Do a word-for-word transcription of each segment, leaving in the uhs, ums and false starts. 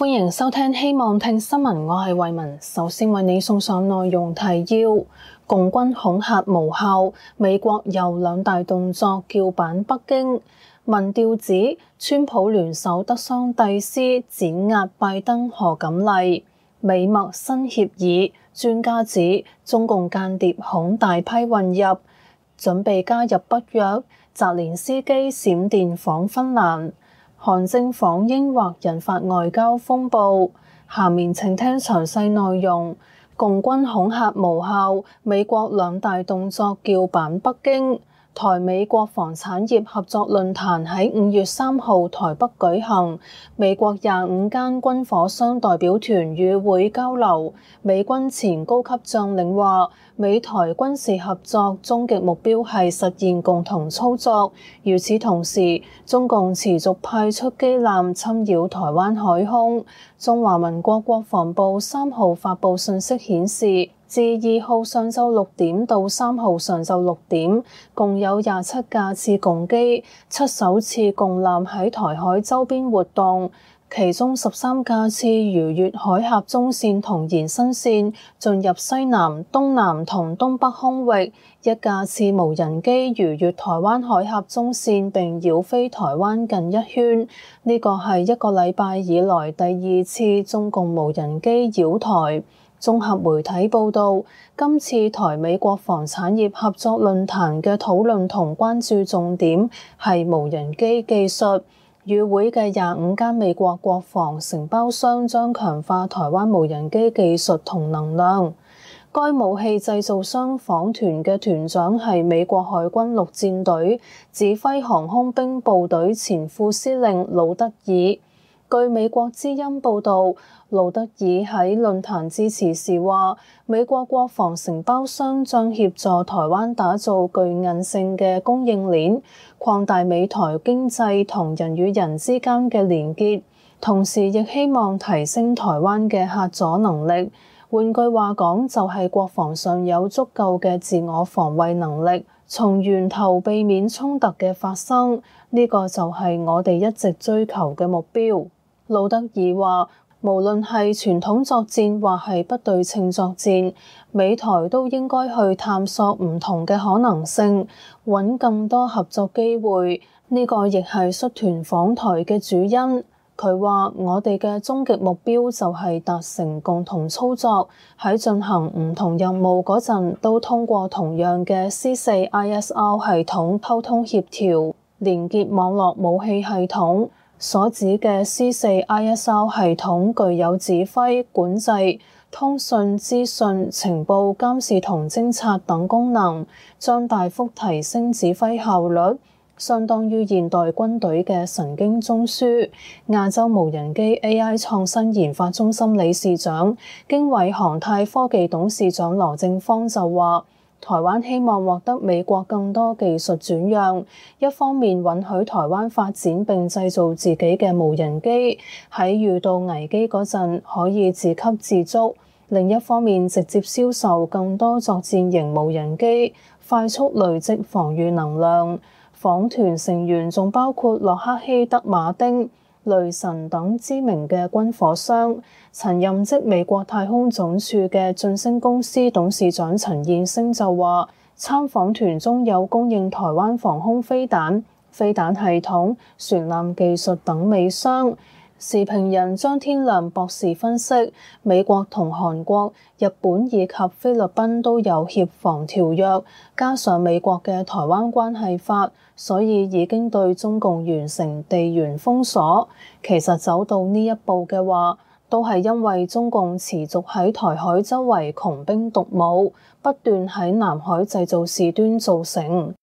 歡迎收聽希望聽新聞，我係慧雯。首先為你送上內容提要：共軍恐嚇無效，美國又兩大動作叫板北京。民調指川普聯手德桑蒂斯碾壓拜登賀錦麗。美墨新協議，專家指中共間諜恐大批混入，準備加入北約。澤連斯基閃電訪芬蘭。韓正訪英或引發外交風暴。下面請聽詳細內容。共軍恐嚇無效，美國兩大動作叫板北京。台美國防產業合作論壇喺五月三號台北舉行，美國廿五間軍火商代表團與會交流。美軍前高級將領話，美台軍事合作終極目標係實現共同操作。與此同時，中共持續派出機艦侵擾台灣海空。中華民國國防部三號發布信息顯示，自二號上晝六點到三號上晝六點，共有廿七架次共機、七艘次共艦喺台海周邊活動，其中十三架次逾越海峽中線同延伸線，進入西南、東南同東北空域。一架次無人機逾越台灣海峽中線並繞飛台灣近一圈，呢個係一個禮拜以來第二次中共無人機擾台。綜合媒體報導，今次台美國防產業合作論壇嘅討論同關注重點係無人機技術。與會嘅廿五間美國國防承包商將強化台灣無人機技術同能量。該武器製造商訪團嘅團長係美國海軍陸戰隊指揮航空兵部隊前副司令魯德爾。據美國之音報導，魯德爾喺論壇致辭時話，美國國防承包商將協助台灣打造具韌性嘅供應鏈，擴大美台經濟同人與人之間嘅連結，同時亦希望提升台灣嘅嚇阻能力。換句話講，就係國防上有足夠嘅自我防衛能力，從源頭避免衝突嘅發生，呢個就係我哋一直追求嘅目標。魯德爾話，無論係傳統作戰或係不對稱作戰，美台都應該去探索唔同嘅可能性，揾更多合作機會。呢個亦係率團訪台嘅主因。佢話，我哋嘅終極目標就係達成共同操作，喺進行唔同任務嗰陣都通過同樣嘅 C 四 I S R 系統溝通協調，連結網絡武器系統。所指嘅 C 四 I S R 系統具有指揮、管制、通訊、資訊、情報、監視同偵察等功能，將大幅提升指揮效率，相當於現代軍隊嘅神經中樞。亞洲無人機 A I 創新研發中心理事長、經緯航太科技董事長羅正方就話，台灣希望獲得美國更多技術轉讓，一方面允許台灣發展並製造自己嘅無人機，喺遇到危機嗰陣可以自給自足；另一方面直接銷售更多作戰型無人機，快速累積防禦能量。訪團成員仲包括洛克希德馬丁、雷神等知名嘅軍火商。曾任職美國太空總署嘅晉星公司董事長陳燕升就話，參訪團中有供應台灣防空飛彈、飛彈系統、船艦技術等美商。時評人張天亮博士分析，美國同韓國、日本以及菲律賓都有協防條約，加上美國嘅台灣關係法，所以已經對中共完成地緣封鎖。其實走到呢一步嘅話，都係因為中共持續喺台海周圍窮兵黷武，不斷喺南海製造事端造成。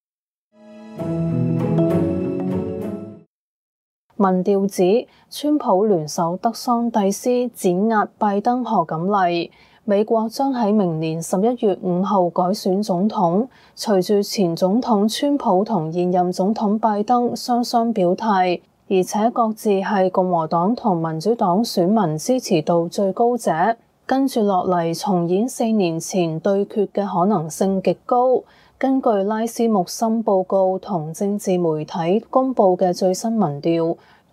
民調指川普聯手德桑蒂斯碾壓拜登賀錦麗。美國將喺明年十一月五號改選總統，隨住前總統川普同現任總統拜登雙雙表態，而且各自係共和黨同民主黨選民支持度最高者，跟住落嚟重演四年前對決嘅可能性極高。根據拉斯穆森報告同政治媒體公佈嘅最新民調，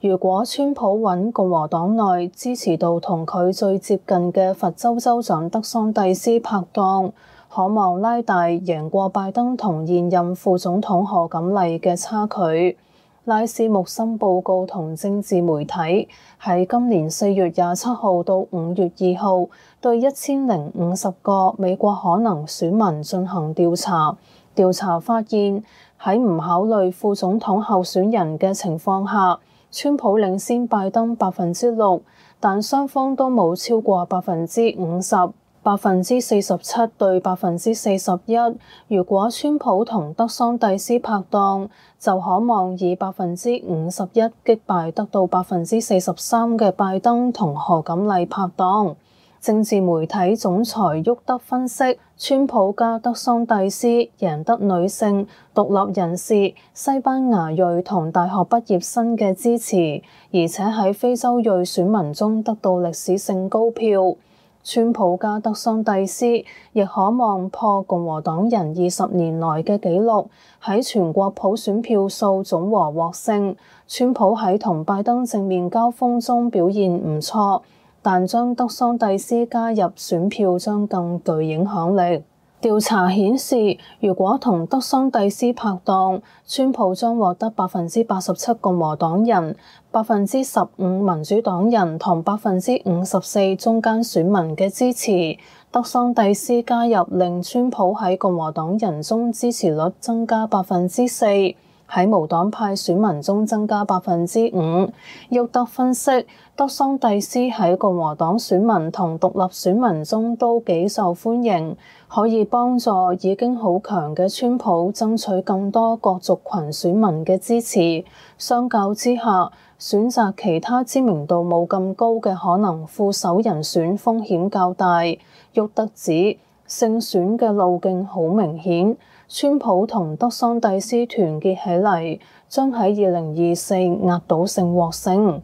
如果川普揾共和黨內支持度同佢最接近嘅佛州州長德桑蒂斯拍檔，可望拉大贏過拜登同現任副總統賀錦麗嘅差距。拉斯穆森報告同政治媒體喺今年四月廿七號到五月二號對一千零五十個美國可能選民進行調查。調查發現，喺唔考慮副總統候選人嘅情況下，川普領先拜登百分之六，但雙方都冇超過百分之五十。百分之四十七對百分之四十一，如果川普同德桑蒂斯拍檔，就可望以百分之五十一擊敗得到百分之四十三嘅拜登同賀錦麗拍檔。政治媒體總裁沃德分析，川普加德桑蒂斯贏得女性、獨立人士、西班牙裔同大學畢業生嘅支持，而且喺非洲裔選民中得到歷史性高票。川普加德桑蒂斯亦可望破共和黨人二十年來嘅紀錄，喺全國普選票數總和獲勝。川普喺同拜登正面交鋒中表現唔錯，但將德桑蒂斯加入選票將更具影響力。調查顯示，如果同德桑蒂斯拍檔，川普將獲得百分之八十七共和黨人、百分之十五民主黨人同百分之五十四中間選民嘅支持。德桑蒂斯加入令川普喺共和黨人中支持率增加百分之四，喺無黨派選民中增加百分之五。沃德分析，德桑蒂斯喺共和黨選民同獨立選民中都幾受歡迎，可以幫助已經好強嘅川普爭取更多各族群選民嘅支持。相較之下，選擇其他知名度冇咁高嘅可能副手人選風險較大。沃德指，勝選嘅路徑好明顯，川普同德桑蒂斯團結起嚟，將喺二零二四壓倒性獲勝。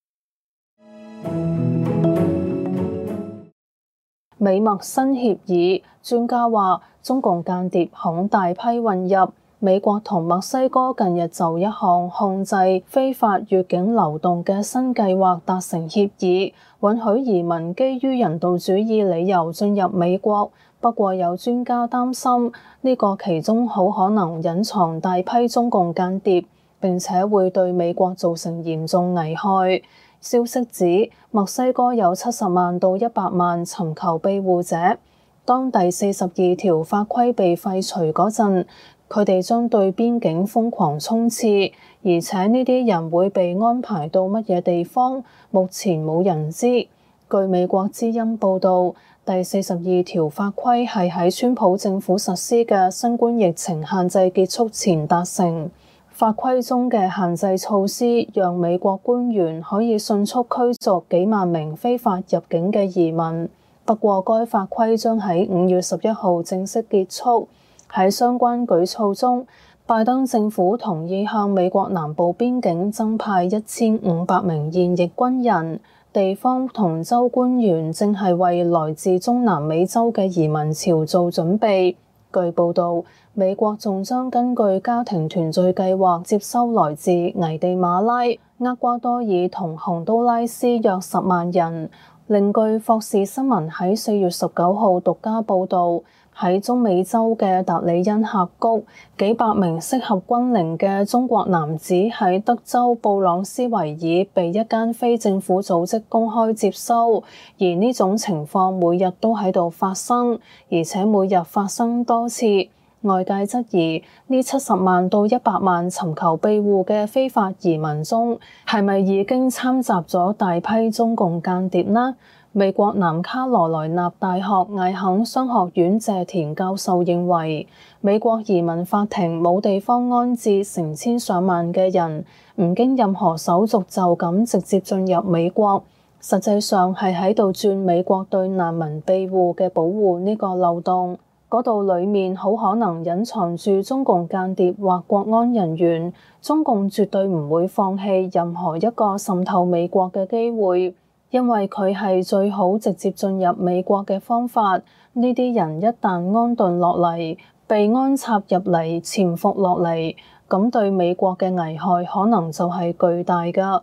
美墨新協議，專家話中共間諜恐大批混入。美國同墨西哥近日就一項控制非法越境流動嘅新計劃達成協議，允許移民基於人道主義理由進入美國。不過有專家擔心，呢個其中好可能隱藏大批中共間諜，並且會對美國造成嚴重危害。消息指，墨西哥有七十萬到一百萬尋求庇護者。當第四十二條法規被廢除嗰陣，佢哋將對邊境瘋狂衝刺，而且呢啲人會被安排到乜嘢地方，目前冇人知。據美國之音報導，第四十二條法規係喺川普政府實施嘅新冠疫情限制結束前達成。法規中嘅限制措施，讓美國官員可以迅速驅逐幾萬名非法入境嘅移民。不過，該法規將喺五月十一號正式結束。喺相關舉措中，拜登政府同意向美國南部邊境增派一千五百名現役軍人。地方同州官員正係為來自中南美洲嘅移民潮做準備。據報導，美國仲將根據家庭團聚計劃接收來自危地馬拉、厄瓜多爾同洪都拉斯約十萬人。另據霍士新聞喺四月十九號獨家報導，喺中美洲嘅達里恩峽谷，幾百名適合軍齡嘅中國男子喺德州布朗斯維爾被一間非政府組織公開接收，而呢種情況每日都喺度發生，而且每日發生多次。外界質疑呢七十萬到一百萬尋求庇護嘅非法移民中，係咪已經摻雜咗大批中共間諜呢？美國南卡羅來納大學艾肯商學院謝田教授認為，美國移民法庭冇地方安置成千上萬嘅人，唔經任何手續就咁直接進入美國，實際上係喺度鑽美國對難民庇護嘅保護呢個漏洞。嗰度裡面好可能隱藏住中共間諜或國安人員，中共絕對唔會放棄任何一個滲透美國嘅機會，因為佢係最好直接進入美國嘅方法。呢啲人一旦安頓落嚟，被安插入嚟、潛伏落嚟，咁對美國嘅危害可能就係巨大㗎。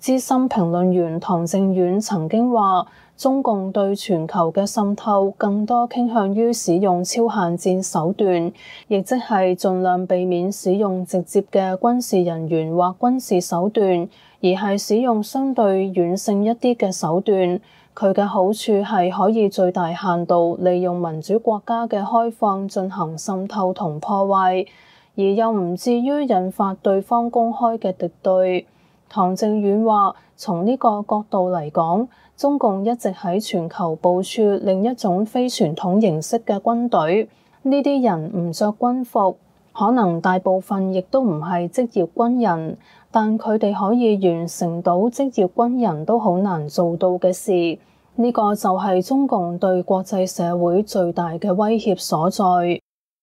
資深評論員唐靖遠曾經話，中共對全球嘅滲透更多傾向於使用超限戰手段，亦即係盡量避免使用直接嘅軍事人員或軍事手段，而係使用相對軟性一啲嘅手段。佢嘅好處係可以最大限度利用民主國家嘅開放進行滲透同破壞，而又唔至於引發對方公開嘅敵對。唐靖遠話，從呢個角度嚟講，中共一直喺全球部署另一種非傳統形式嘅軍隊。呢啲人唔着軍服，可能大部分亦都唔係職業軍人，但佢哋可以完成到職業軍人都好難做到嘅事。呢個就係中共對國際社會最大嘅威脅所在。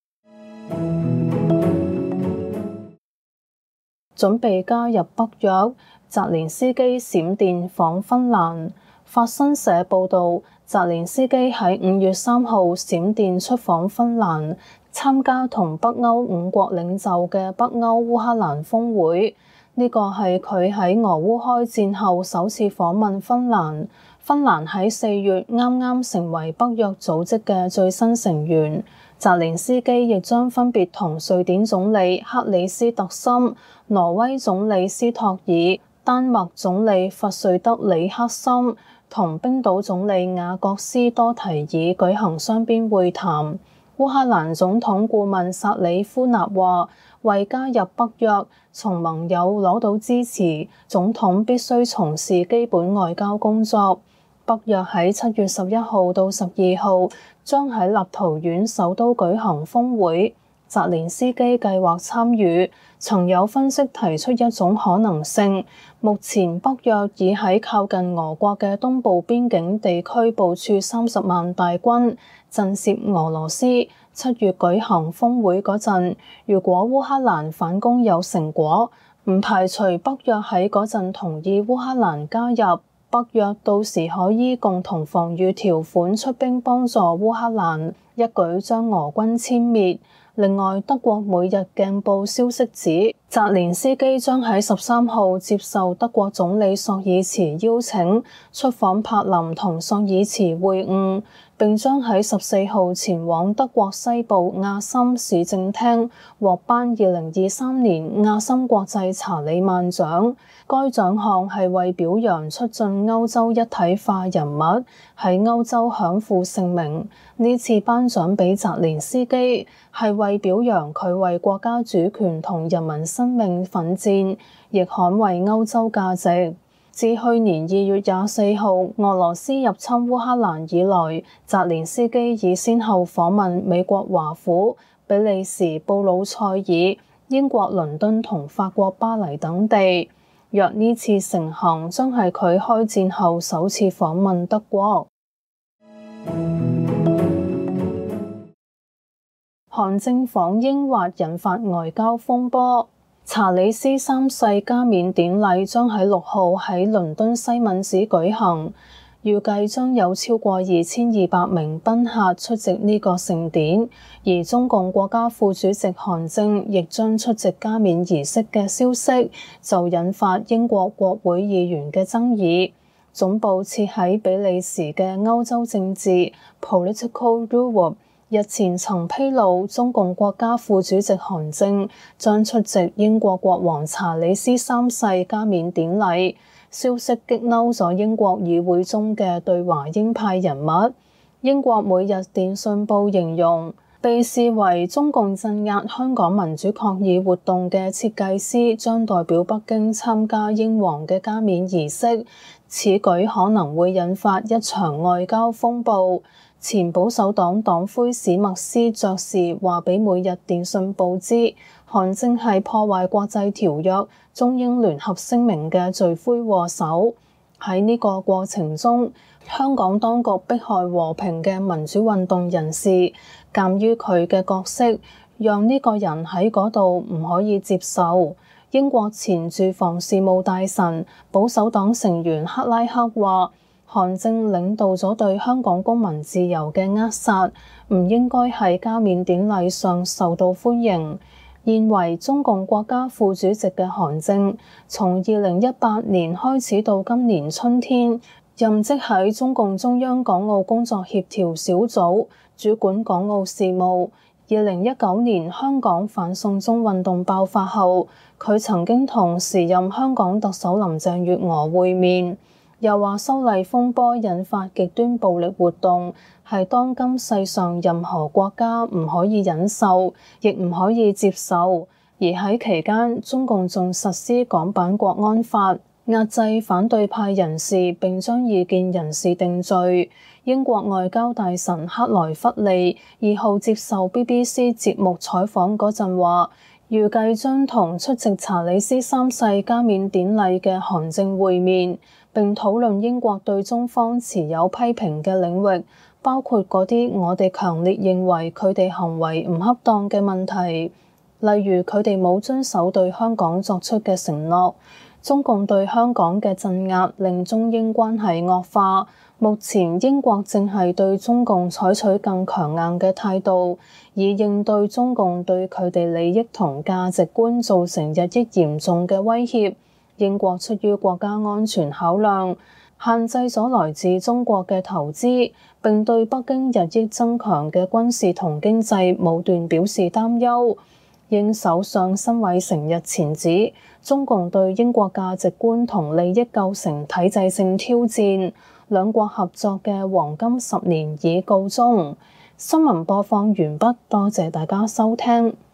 準備加入北約，澤連斯基閃電訪芬蘭。法新社報導，澤連斯基喺五月三號閃電出訪芬蘭，參加同北歐五國領袖嘅北歐烏克蘭峰會。呢個係佢喺俄烏開戰後首次訪問芬蘭。芬蘭喺四月啱啱成為北約組織嘅最新成員。澤連斯基亦將分別同瑞典總理克里斯特森、挪威總理斯托爾、丹麥總理弗瑞德里克森同冰島總理雅各斯多提爾舉行雙邊會談。烏克蘭總統顧問薩里夫納話，為加入北約，從盟友攞到支持，總統必須從事基本外交工作。北約喺七月十一號到十二號將喺立陶宛首都舉行峰會，澤連斯基計劃參與。曾有分析提出一種可能性，目前北約已喺靠近俄國嘅東部邊境地區部署三十萬大軍，震懾俄羅斯。七月舉行峰會嗰陣，如果烏克蘭反攻有成果，唔排除北約喺嗰陣同意烏克蘭加入。北約到時可依共同防禦條款出兵幫助烏克蘭，一舉將俄軍殲滅。另外，德國每日鏡報消息指，澤連斯基將喺十三號接受德國總理朔爾茨邀請，出訪柏林同朔爾茨會晤，並將喺十四號前往德國西部亞森市政廳獲頒二零二三年亞森國際查理曼獎。該獎項係為表揚出盡歐洲一體化人物，喺歐洲享負盛名。呢次頒獎俾澤連斯基，係為表揚佢為國家主權同人民生命奮戰，亦捍衛歐洲價值。自去年二月廿四號俄羅斯入侵烏克蘭以來，澤連斯基已先後訪問美國華府、比利時布魯塞爾、英國倫敦同法國巴黎等地。若呢次成行，將係佢開戰後首次訪問德國。韓正訪英或引發外交風波。查理斯三世加冕典禮將喺六號喺倫敦西敏寺舉行，預計將有超過二千二百名賓客出席呢個盛典，而中共國家副主席韓正亦將出席加冕儀式嘅消息，就引發英國國會議員嘅爭議。總部設喺比利時嘅歐洲政治 Political Europe日前曾披露，中共國家副主席韓正將出席英國國王查理斯三世加冕典禮。消息激嬲咗英國議會中嘅對華鷹派人物。英國每日電訊報形容，被視為中共鎮壓香港民主抗議活動嘅設計師將代表北京參加英皇嘅加冕儀式，此舉可能會引發一場外交風暴。前保守黨黨魁史密斯爵士話俾每日電訊報知，韓正係破壞國際條約、中英聯合聲明嘅罪魁禍首。喺呢個過程中，香港當局迫害和平嘅民主運動人士，鑑於佢嘅角色，讓呢個人喺嗰度唔可以接受。英國前住房事務大臣、保守黨成員克拉克話，韓正領導咗對香港公民自由嘅扼殺，唔應該喺加冕典禮上受到歡迎。 現為中共國家副主席嘅韓正，從二零一八年開始到今年春天，任職喺中共中央港澳工作協調小組，主管港澳事務。二零一九年香港反送中運動爆發後，佢曾經同時任香港特首林鄭月娥會面，又話修例風波引發極端暴力活動，係當今世上任何國家唔可以忍受，亦唔可以接受。而喺期間，中共仲實施港版國安法，壓制反對派人士並將異見人士定罪。英國外交大臣克萊弗利二號接受 B B C 節目採訪嗰陣話，預計將同出席查理斯三世加冕典禮嘅韓正會面，並討論英國對中方持有批評嘅領域，包括嗰啲我哋強烈認為佢哋行為唔恰當嘅問題，例如佢哋冇遵守對香港作出嘅承諾。中共對香港嘅鎮壓令中英關係惡化，目前英國正係對中共採取更強硬嘅態度，以應對中共對佢哋利益同價值觀造成日益嚴重嘅威脅。英國出於國家安全考量，限制咗來自中國嘅投資，並對北京日益增強嘅軍事同經濟武斷表示擔憂。英首相辛偉誠日前指，中共對英國價值觀同利益構成體制性挑戰，兩國合作嘅黃金十年已告終。新聞播放完畢，多謝大家收聽。